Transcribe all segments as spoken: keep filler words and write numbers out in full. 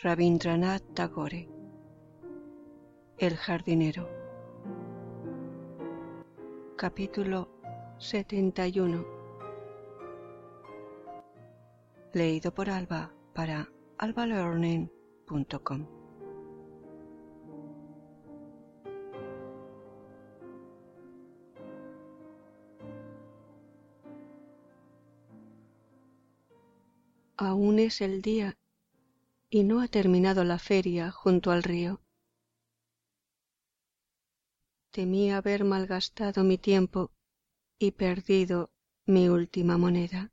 Rabindranath Tagore. El jardinero. Capítulo setenta y uno. Leído por Alba para alba learning punto com. Aún es el día y no ha terminado la feria junto al río. Temí haber malgastado mi tiempo y perdido mi última moneda.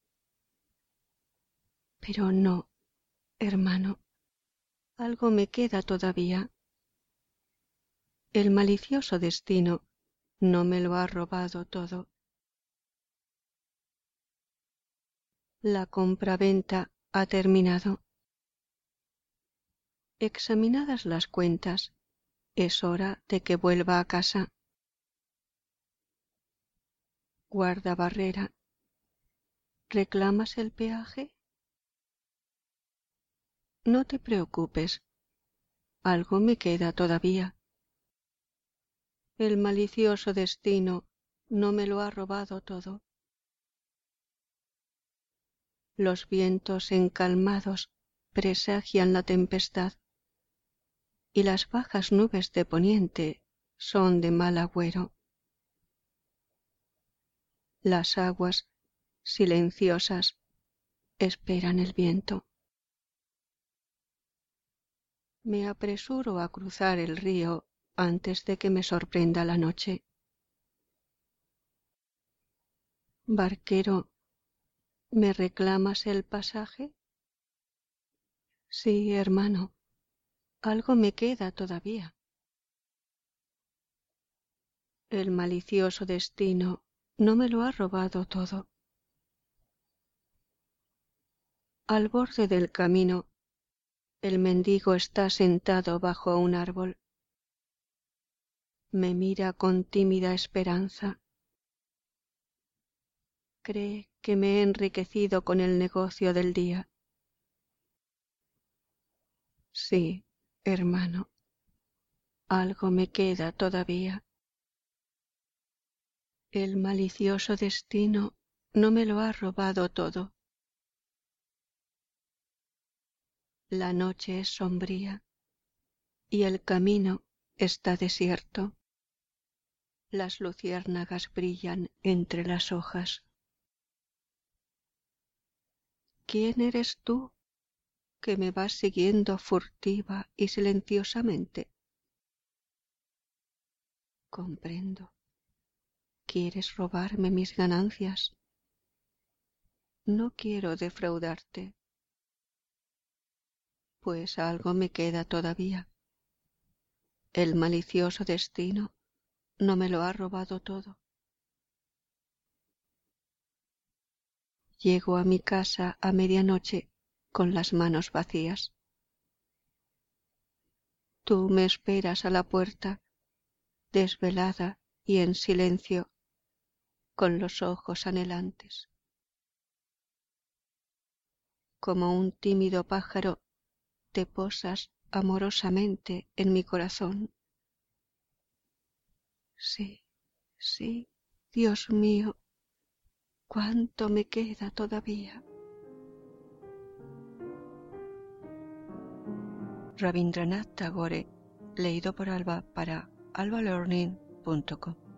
Pero no, hermano, algo me queda todavía. El malicioso destino no me lo ha robado todo. La compraventa ha terminado. Examinadas las cuentas, es hora de que vuelva a casa. Guarda barrera, ¿reclamas el peaje? No te preocupes, algo me queda todavía. El malicioso destino no me lo ha robado todo. Los vientos encalmados presagian la tempestad, y las bajas nubes de poniente son de mal agüero. Las aguas, silenciosas, esperan el viento. Me apresuro a cruzar el río antes de que me sorprenda la noche. Barquero, ¿me reclamas el pasaje? Sí, hermano, algo me queda todavía. El malicioso destino no me lo ha robado todo. Al borde del camino, el mendigo está sentado bajo un árbol. Me mira con tímida esperanza. Cree que me he enriquecido con el negocio del día. Sí, hermano, algo me queda todavía. El malicioso destino no me lo ha robado todo. La noche es sombría y el camino está desierto. Las luciérnagas brillan entre las hojas. ¿Quién eres tú que me vas siguiendo furtiva y silenciosamente? Comprendo. ¿Quieres robarme mis ganancias? No quiero defraudarte, pues algo me queda todavía. El malicioso destino no me lo ha robado todo. Llego a mi casa a medianoche con las manos vacías. Tú me esperas a la puerta, desvelada y en silencio, con los ojos anhelantes. Como un tímido pájaro, te posas amorosamente en mi corazón. Sí, sí, Dios mío, cuánto me queda todavía. Rabindranath Tagore, leído por Alba para alba learning punto com.